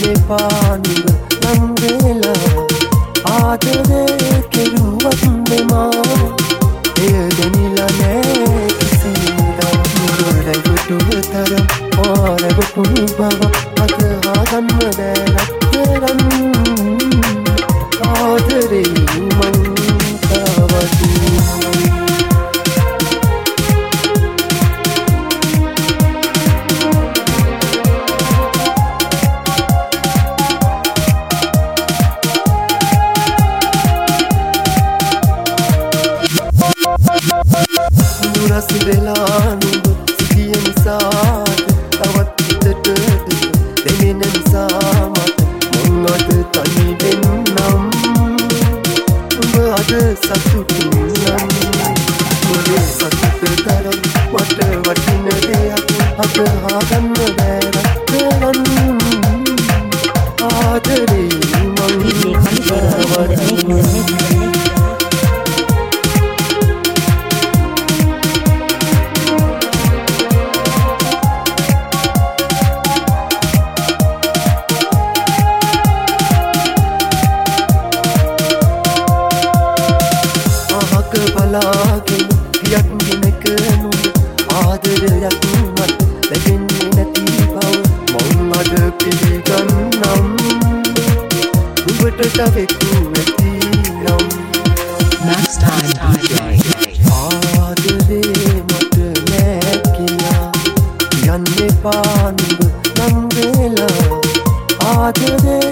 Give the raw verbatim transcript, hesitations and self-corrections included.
පානුව නංවෙලා ආදරේ කෙරුවත් මෙමා එය දැනිලා නෑ කිසිදා මුරයි ගොටුව තරම් ආරවකුණු බව අද හාගන්න බෑ රත්තරන් ආදරේ මං තවදී දුරස් වෙලා නුඹ සිටිය නිසාද තවත් හිතට දැනෙන නිසා මට මොන් අද තනි වෙන්නම් උඹ අද සතුටින් නම් උඹේ සතුට තරම් මට වටින දෙයක් අද හදන්න බෑ රත්තරන් ආදරේ මං තවදී බලාගෙන ගියක් ගෙනක නුඹ ආදරයක් මට ලැබෙන්නේ නැති බව මං අද පිළිගන්නම් උඹට තවෙකු ඇති නම් Max Time D J ආදරේ මට නෑ කියලා යන්න එපා නුඹ නම් වෙලා ආදරේ